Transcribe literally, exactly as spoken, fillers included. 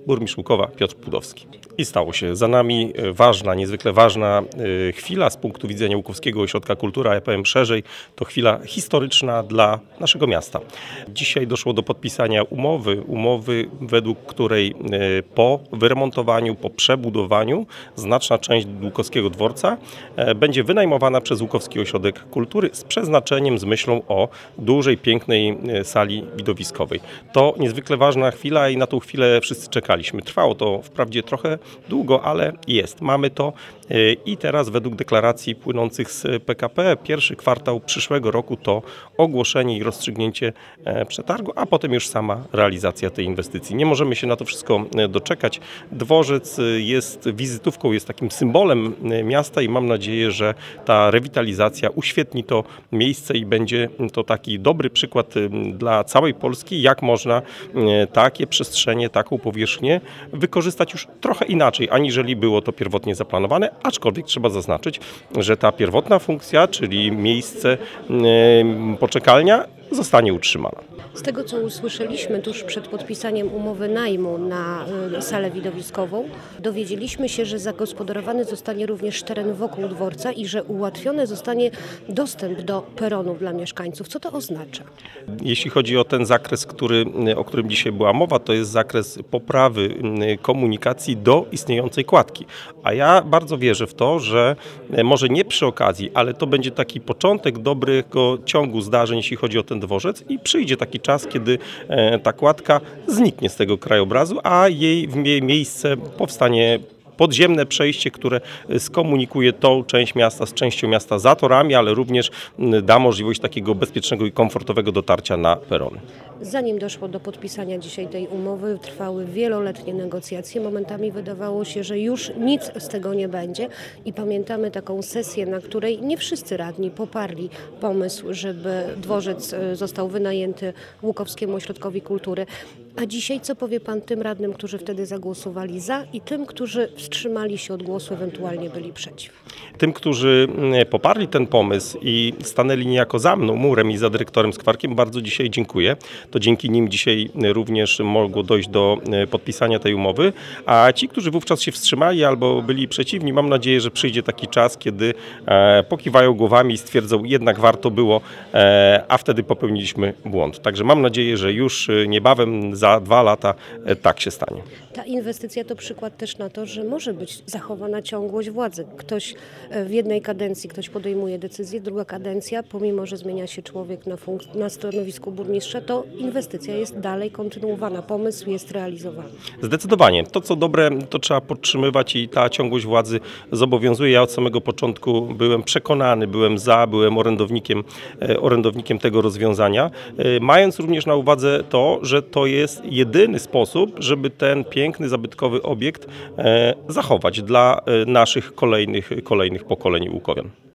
burmistrz Łukowa Piotr Pudowski. I stało się. Za nami ważna, niezwykle ważna chwila z punktu widzenia Łukowskiego Ośrodka Kultury, a ja powiem szerzej, to chwila historyczna dla naszego miasta. Dzisiaj doszło do podpisania umowy, umowy według której po wyremontowaniu, po przebudowaniu znaczna część Łukowskiego Dworca będzie wynajmowana przez Łukowski Ośrodek Kultury z przeznaczeniem, z myślą o dużej, pięknej sali widowiskowej. To niezwykle ważna chwila i na tą chwilę wszyscy czekaliśmy. Trwało to wprawdzie trochę długo, ale jest. Mamy to i teraz według deklaracji płynących z P K P pierwszy kwartał przyszłego roku to ogłoszenie i rozstrzygnięcie przetargu, a potem już sama realizacja tej inwestycji. Nie możemy się na to wszystko doczekać. Dworzec jest wizytówką, jest takim symbolem miasta i mam nadzieję, że ta rewitalizacja uświetni to miejsce i będzie to taki dobry przykład dla całej Polski, jak można takie przestrzenie, taką powierzchnię wykorzystać już trochę inaczej, aniżeli było to pierwotnie zaplanowane, aczkolwiek trzeba zaznaczyć, że ta pierwotna funkcja, czyli miejsce, poczekalnia, zostanie utrzymana. Z tego, co usłyszeliśmy tuż przed podpisaniem umowy najmu na salę widowiskową, dowiedzieliśmy się, że zagospodarowany zostanie również teren wokół dworca i że ułatwiony zostanie dostęp do peronu dla mieszkańców. Co to oznacza? Jeśli chodzi o ten zakres, który, o którym dzisiaj była mowa, to jest zakres poprawy komunikacji do istniejącej kładki. A ja bardzo wierzę w to, że może nie przy okazji, ale to będzie taki początek dobrego ciągu zdarzeń, jeśli chodzi o ten dworzec i przyjdzie taki czas, kiedy ta kładka zniknie z tego krajobrazu, a jej w miejsce powstanie podziemne przejście, które skomunikuje tą część miasta z częścią miasta za torami, ale również da możliwość takiego bezpiecznego i komfortowego dotarcia na perony. Zanim doszło do podpisania dzisiaj tej umowy, trwały wieloletnie negocjacje. Momentami wydawało się, że już nic z tego nie będzie i pamiętamy taką sesję, na której nie wszyscy radni poparli pomysł, żeby dworzec został wynajęty Łukowskiemu Ośrodkowi Kultury. A dzisiaj co powie pan tym radnym, którzy wtedy zagłosowali za i tym, którzy wstrzymali się od głosu, ewentualnie byli przeciw? Tym, którzy poparli ten pomysł i stanęli niejako za mną, murem i za dyrektorem Skwarkiem, bardzo dzisiaj dziękuję. To dzięki nim dzisiaj również mogło dojść do podpisania tej umowy, a ci, którzy wówczas się wstrzymali albo byli przeciwni, mam nadzieję, że przyjdzie taki czas, kiedy pokiwają głowami i stwierdzą, jednak warto było, a wtedy popełniliśmy błąd. Także mam nadzieję, że już niebawem za dwa lata tak się stanie. Ta inwestycja to przykład też na to, że może być zachowana ciągłość władzy. Ktoś w jednej kadencji ktoś podejmuje decyzję, druga kadencja, pomimo że zmienia się człowiek na, funk- na stanowisku burmistrza, to inwestycja jest dalej kontynuowana, pomysł jest realizowany. Zdecydowanie. To, co dobre, to trzeba podtrzymywać i ta ciągłość władzy zobowiązuje. Ja od samego początku byłem przekonany, byłem za, byłem orędownikiem, orędownikiem tego rozwiązania, mając również na uwadze to, że to jest jedyny sposób, żeby ten piękny, zabytkowy obiekt zachować dla naszych kolejnych, kolejnych pokoleń łukowian.